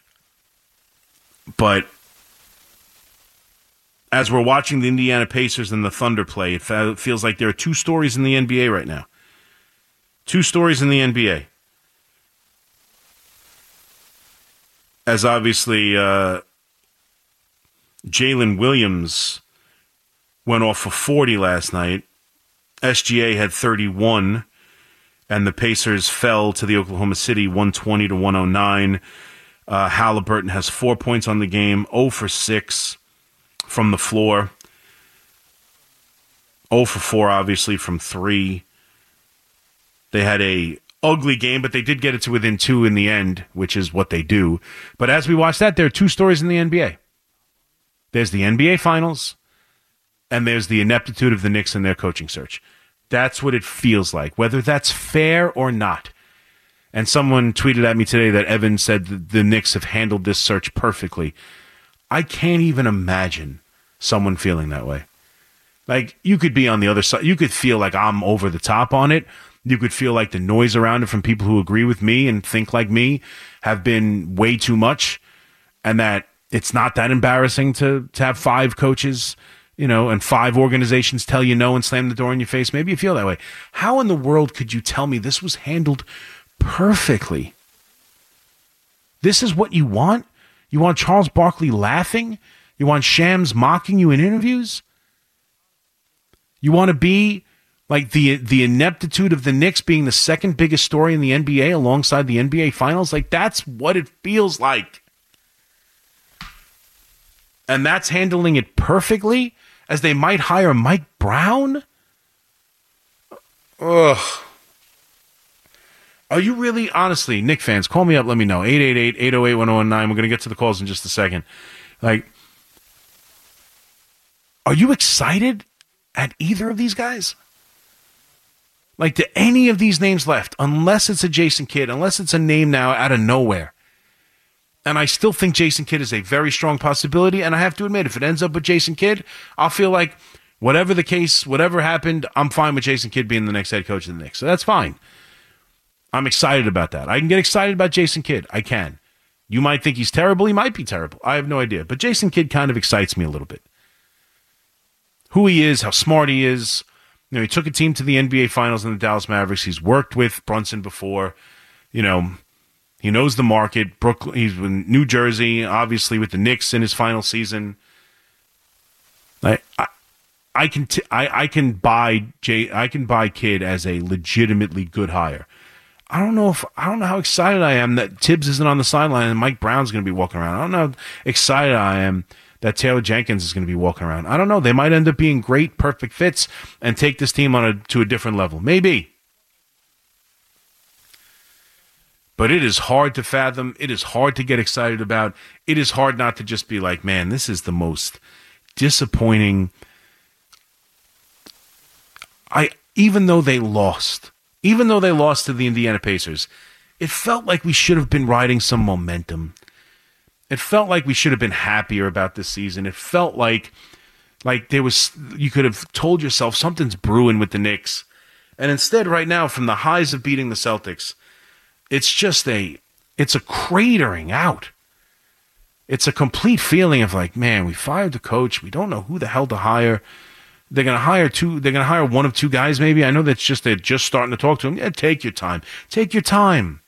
But as we're watching the Indiana Pacers and the Thunder play, it feels like there are 2 stories in the NBA right now. 2 stories in the NBA. As obviously Jalen Williams went off for 40 last night. SGA had 31, and the Pacers fell to the Oklahoma City 120-109. Halliburton has 4 points on the game, 0 for 6 from the floor. 0 for 4, obviously, from 3. They had a ugly game, but they did get it to within 2 in the end, which is what they do. But as we watch that, there are 2 stories in the NBA. There's the NBA Finals, and there's the ineptitude of the Knicks and their coaching search. That's what it feels like, whether that's fair or not. And someone tweeted at me today that Evan said that the Knicks have handled this search perfectly. I can't even imagine someone feeling that way. Like, you could be on the other side. You could feel like I'm over the top on it. You could feel like the noise around it from people who agree with me and think like me have been way too much, and that it's not that embarrassing to have 5 coaches, and 5 organizations tell you no and slam the door in your face. Maybe you feel that way. How in the world could you tell me this was handled perfectly? This is what you want? You want Charles Barkley laughing? You want Shams mocking you in interviews? You want to be like the ineptitude of the Knicks being the second biggest story in the NBA alongside the NBA Finals? Like, that's what it feels like. And that's handling it perfectly, as they might hire Mike Brown? Ugh. Are you really, honestly, Knick fans, call me up, let me know. 888-808-1019. We're going to get to the calls in just a second. Like, are you excited at either of these guys? Like, do any of these names left, unless it's a Jason Kidd, unless it's a name now out of nowhere? And I still think Jason Kidd is a very strong possibility, and I have to admit, if it ends up with Jason Kidd, I'll feel like whatever the case, whatever happened, I'm fine with Jason Kidd being the next head coach of the Knicks. So that's fine. I'm excited about that. I can get excited about Jason Kidd. I can. You might think he's terrible. He might be terrible. I have no idea. But Jason Kidd kind of excites me a little bit. Who he is, how smart he is. He took a team to the NBA Finals in the Dallas Mavericks. He's worked with Brunson before. He knows the market. Brooklyn. He's in New Jersey, obviously, with the Knicks in his final season. I can buy Kidd as a legitimately good hire. I don't know how excited I am that Tibbs isn't on the sideline and Mike Brown's going to be walking around. I don't know how excited I am that Taylor Jenkins is going to be walking around. I don't know. They might end up being great, perfect fits and take this team to a different level. Maybe. But it is hard to fathom. It is hard to get excited about. It is hard not to just be like, man, this is the most disappointing. Even though they lost to the Indiana Pacers, it felt like we should have been riding some momentum. It felt like we should have been happier about this season. It felt like you could have told yourself something's brewing with the Knicks. And instead, right now, from the highs of beating the Celtics, it's a cratering out. It's a complete feeling of like, man, we fired the coach. We don't know who the hell to hire. They're going to hire 2. They're going to hire 1 of 2 guys, maybe. I know they're just starting to talk to him. Yeah, take your time. Take your time.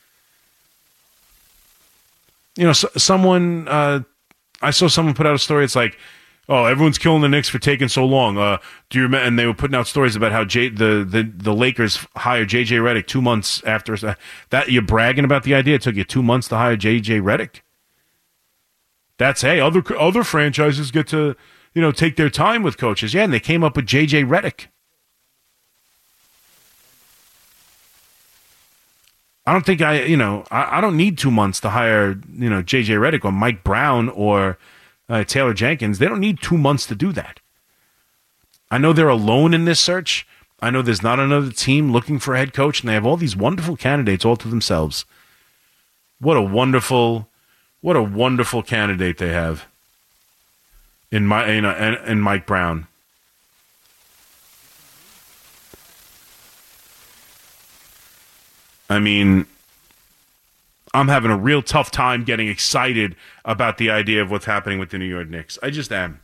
Someone. I saw someone put out a story. It's like, oh, everyone's killing the Knicks for taking so long. Do you remember? And they were putting out stories about how the Lakers hired J.J. Redick 2 months after that. You're bragging about the idea. It took you 2 months to hire J.J. Redick. That's, hey, other franchises get to, take their time with coaches. Yeah, and they came up with J.J. Redick. I don't think I don't need 2 months to hire, J.J. Redick or Mike Brown or Taylor Jenkins. They don't need 2 months to do that. I know they're alone in this search. I know there's not another team looking for a head coach, and they have all these wonderful candidates all to themselves. What a wonderful candidate they have in Mike Brown. I mean, I'm having a real tough time getting excited about the idea of what's happening with the New York Knicks. I just am.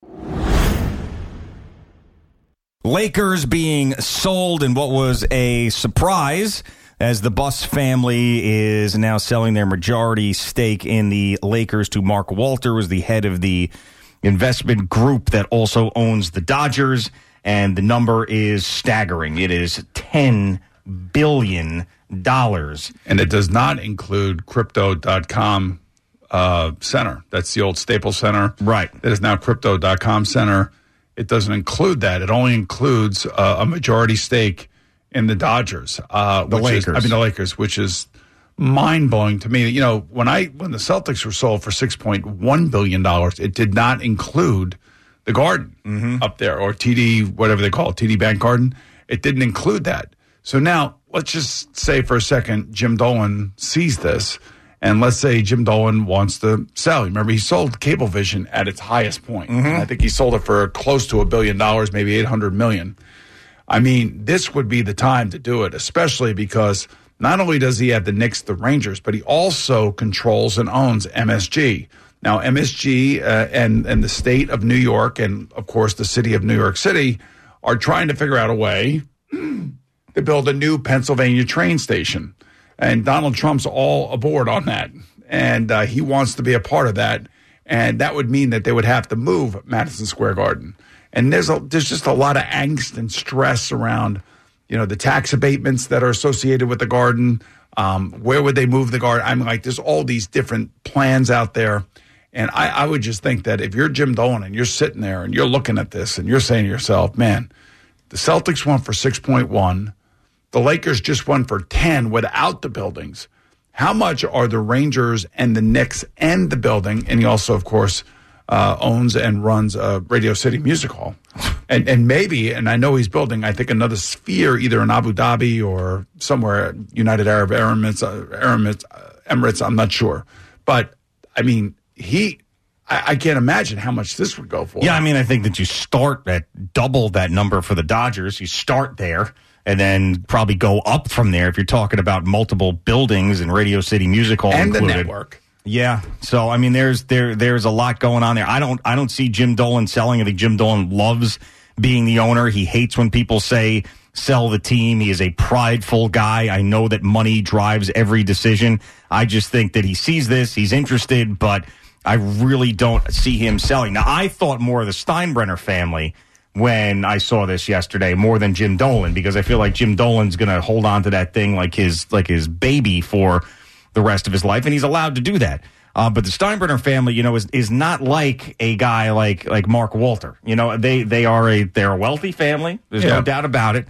Lakers being sold in what was a surprise, as the Buss family is now selling their majority stake in the Lakers to Mark Walter, who's the head of the investment group that also owns the Dodgers, and the number is staggering. It is $10 billion. And it does not include Crypto.com Center. That's the old Staples Center. Right. That is now Crypto.com Center. it doesn't include that. It only includes a majority stake in the Dodgers. The Lakers, which is mind-blowing to me. You know, when the Celtics were sold for $6.1 billion, it did not include the Garden up there, or TD, whatever they call it, TD Bank Garden. It didn't include that. So now, let's just say for a second, Jim Dolan sees this, and let's say Jim Dolan wants to sell. Remember, he sold Cablevision at its highest point. I think he sold it for close to $1 billion, maybe $800 million. I mean, this would be the time to do it, especially because not only does he have the Knicks, the Rangers, but he also controls and owns MSG. Now, MSG and the state of New York and, of course, the city of New York City are trying to figure out a way to build a new Pennsylvania train station. And Donald Trump's all aboard on that. And he wants to be a part of that. And that would mean that they would have to move Madison Square Garden. And there's just a lot of angst and stress around, you know, the tax abatements that are associated with the Garden. Where would they move the Garden? I mean, like, there's all these different plans out there. And I would just think that if you're Jim Dolan and you're sitting there and you're looking at this and you're saying to yourself, man, the Celtics won for 6.1. The Lakers just won for 10 without the buildings. How much are the Rangers and the Knicks and the building? And he also, of course, owns and runs Radio City Music Hall. And maybe, and I know he's building, I think, another Sphere either in Abu Dhabi or somewhere, United Arab Emirates, I'm not sure. But, I mean, I can't imagine how much this would go for. Yeah, I mean, I think that you start at double that number for the Dodgers. You start there and then probably go up from there if you're talking about multiple buildings and Radio City Music Hall and included. The network. Yeah, so I mean, there's a lot going on there. I don't see Jim Dolan selling. I think Jim Dolan loves being the owner. He hates when people say sell the team. He is a prideful guy. I know that money drives every decision. I just think that he sees this, he's interested, but I really don't see him selling. Now, I thought more of the Steinbrenner family when I saw this yesterday, more than Jim Dolan, because I feel like Jim Dolan's going to hold on to that thing like his baby for the rest of his life, and he's allowed to do that. But the Steinbrenner family, you know, is not like a guy like Mark Walter. You know, they're a wealthy family. There's no doubt about it.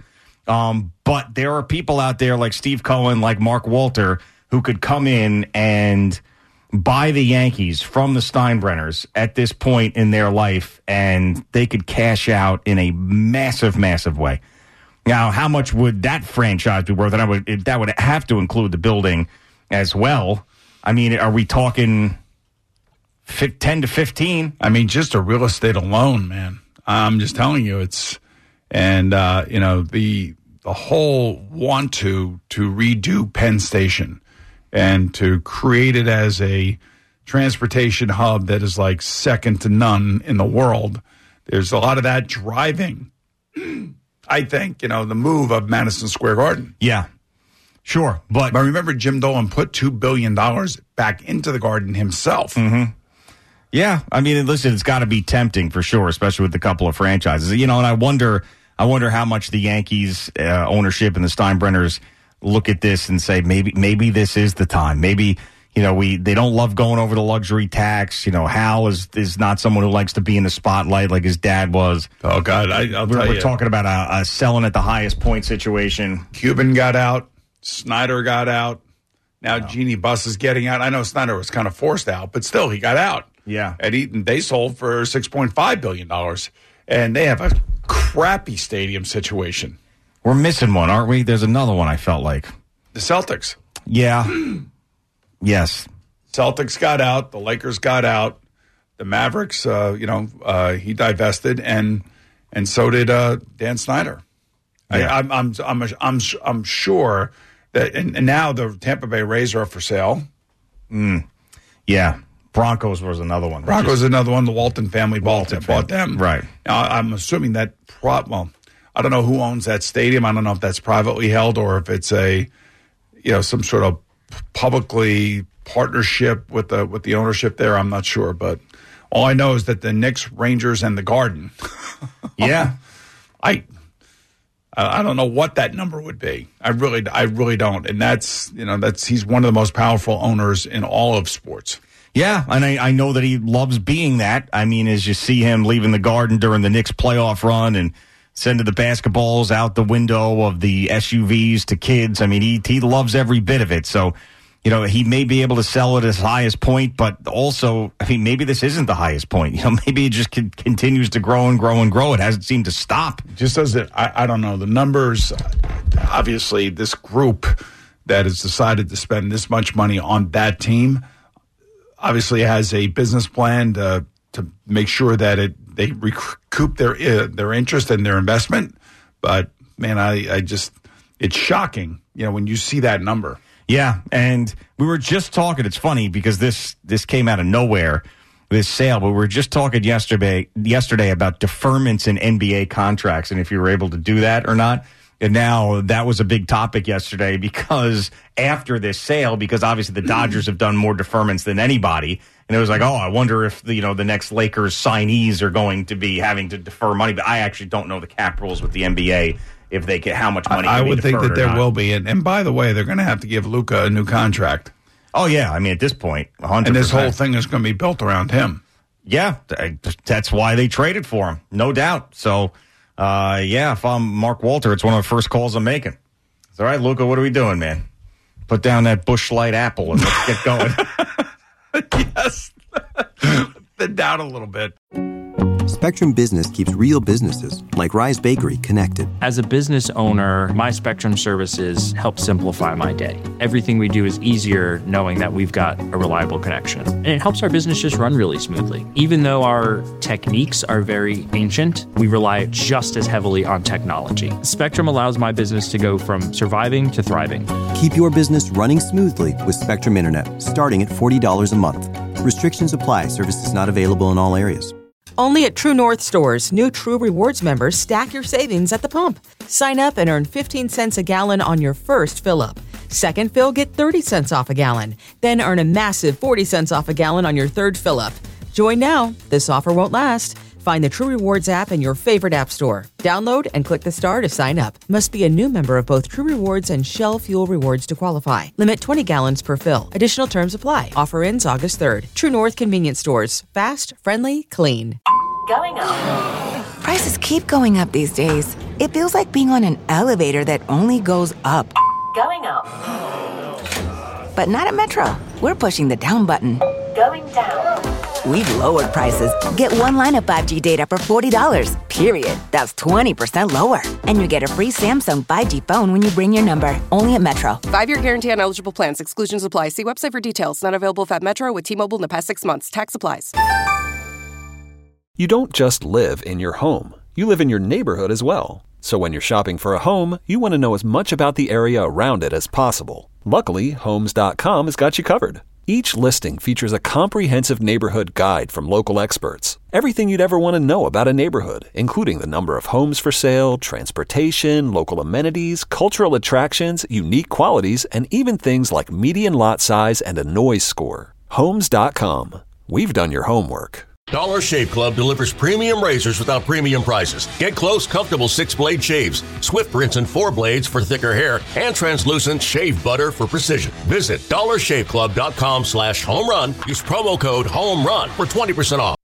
But there are people out there like Steve Cohen, like Mark Walter, who could come in and buy the Yankees from the Steinbrenners at this point in their life, and they could cash out in a massive, massive way. Now, how much would that franchise be worth? And that would have to include the building as well. I mean, are we talking 10 to 15? I mean, just a real estate alone, man. I'm just telling you, it's, and you know, the whole want to redo Penn Station and to create it as a transportation hub that is like second to none in the world. There's a lot of that driving, I think, you know, the move of Madison Square Garden. Yeah, sure. But remember, Jim Dolan put $2 billion back into the Garden himself. Mm-hmm. Yeah, I mean, listen, it's got to be tempting for sure, especially with a couple of franchises. You know, and I wonder how much the Yankees ownership and the Steinbrenners look at this and say, maybe this is the time. Maybe, you know, they don't love going over the luxury tax. You know, Hal is not someone who likes to be in the spotlight like his dad was. Oh, God, we're talking about a selling at the highest point situation. Cuban got out. Snyder got out. Now Jeannie Buss is getting out. I know Snyder was kind of forced out, but still he got out. Yeah. And they sold for $6.5 billion. And they have a crappy stadium situation. We're missing one, aren't we? There's another one, I felt like. The Celtics. Yeah. Yes. Celtics got out. The Lakers got out. The Mavericks, he divested, and so did Dan Snyder. Yeah. I'm sure that, and now the Tampa Bay Rays are up for sale. Yeah. Broncos was another one. Broncos another one. The Walton family bought them. Right. Now, I'm assuming that I don't know who owns that stadium. I don't know if that's privately held or if it's some sort of publicly partnership with the ownership there. I'm not sure, but all I know is that the Knicks, Rangers, and the Garden. Yeah. I don't know what that number would be. I really don't. And that's he's one of the most powerful owners in all of sports. Yeah, and I know that he loves being that. I mean, as you see him leaving the Garden during the Knicks playoff run and sending the basketballs out the window of the SUVs to kids, I mean, he loves every bit of it. So, you know, he may be able to sell it at his highest point, but also, I mean, maybe this isn't the highest point. You know, maybe it just continues to grow and grow and grow. It hasn't seemed to stop. Just as I don't know, the numbers, obviously, this group that has decided to spend this much money on that team obviously has a business plan to make sure that they recoup their interest and their investment. But, man, I just, it's shocking, you know, when you see that number. Yeah, and we were just talking, it's funny because this came out of nowhere, this sale, but we were just talking yesterday about deferments in NBA contracts and if you were able to do that or not. And now that was a big topic yesterday because after this sale, because obviously the Dodgers have done more deferments than anybody. And it was like, oh, I wonder if the next Lakers signees are going to be having to defer money. But I actually don't know the cap rules with the NBA. If they get how much money I would think that there not. will be. And by the way, they're going to have to give Luka a new contract. Oh, yeah. I mean, at this point, 100%. And this whole thing is going to be built around him. Yeah, that's why they traded for him. No doubt. So, yeah, if I'm Mark Walter, it's one of the first calls I'm making. It's all right, Luka, what are we doing, man? Put down that Busch Light apple and let's get going. Yes. Been down a little bit. Spectrum Business keeps real businesses, like Rise Bakery, connected. As a business owner, my Spectrum services help simplify my day. Everything we do is easier knowing that we've got a reliable connection. And it helps our business just run really smoothly. Even though our techniques are very ancient, we rely just as heavily on technology. Spectrum allows my business to go from surviving to thriving. Keep your business running smoothly with Spectrum Internet, starting at $40 a month. Restrictions apply. Services not available in all areas. Only at True North stores, new True Rewards members stack your savings at the pump. Sign up and earn 15 cents a gallon on your first fill-up. Second fill, get 30 cents off a gallon. Then earn a massive 40 cents off a gallon on your third fill-up. Join now. This offer won't last. Find the True Rewards app in your favorite app store. Download and click the star to sign up. Must be a new member of both True Rewards and Shell Fuel Rewards to qualify. Limit 20 gallons per fill. Additional terms apply. Offer ends August 3rd. True North Convenience Stores. Fast, friendly, clean. Going up. Prices keep going up these days. It feels like being on an elevator that only goes up. Going up. But not at Metro. We're pushing the down button. Going down. We've lowered prices. Get one line of 5G data for $40, period. That's 20% lower. And you get a free Samsung 5G phone when you bring your number. Only at Metro. 5-year guarantee on eligible plans. Exclusions apply. See website for details. Not available at Metro with T-Mobile in the past 6 months. Tax applies. You don't just live in your home. You live in your neighborhood as well. So when you're shopping for a home, you want to know as much about the area around it as possible. Luckily, Homes.com has got you covered. Each listing features a comprehensive neighborhood guide from local experts. Everything you'd ever want to know about a neighborhood, including the number of homes for sale, transportation, local amenities, cultural attractions, unique qualities, and even things like median lot size and a noise score. Homes.com. We've done your homework. Dollar Shave Club delivers premium razors without premium prices. Get close, comfortable 6-blade shaves, swift rinse and 4 blades for thicker hair, and translucent shave butter for precision. Visit dollarshaveclub.com/homerun. Use promo code HOMERUN for 20% off.